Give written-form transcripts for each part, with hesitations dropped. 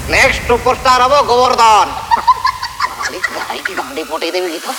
Next superstar हबो गोवर्धन गाड़ी पटे देवी गीत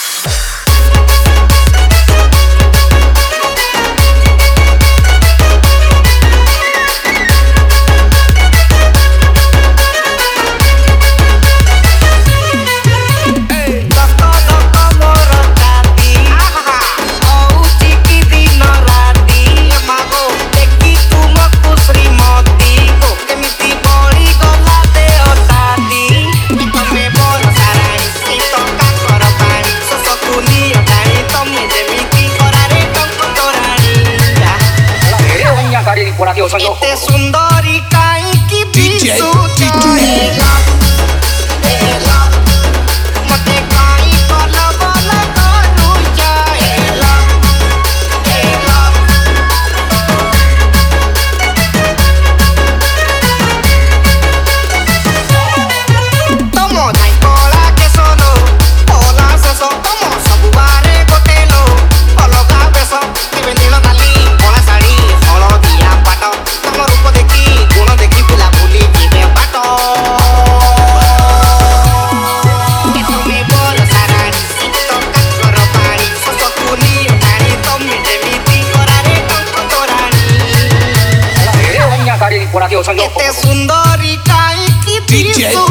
एते सुंदरी काई की बिसु मते काई बल बल करू जाएला तमो धाई कोला के सोलो ओला ससो तमो सबुबारे गोटेलो अलगा बेसो केबे नील नाली कोला साड़ी हलो दिया पाटो तमो रूप देखी गुण देखी बुला बुली जीवे पाटो तुमे बोल सारा तो काकर पानी ससो कुनी टाणी तमे जेमिति करारे कंक तोराणी एते सुंदरी काई की बिसु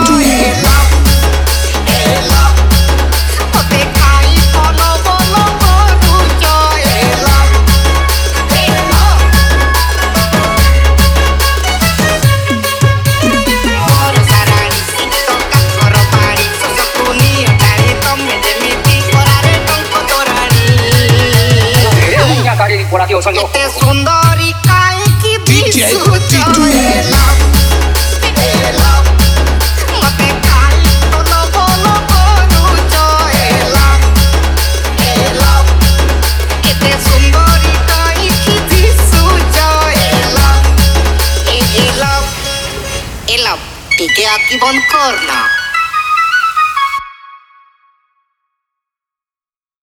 एते सुंदरी काई की बिसु मते काई बोलो बोलो करू जाएला एते सुंदरी काई की बिसु जाएला ए लव টিকে আঁকি বন্ধ কর না।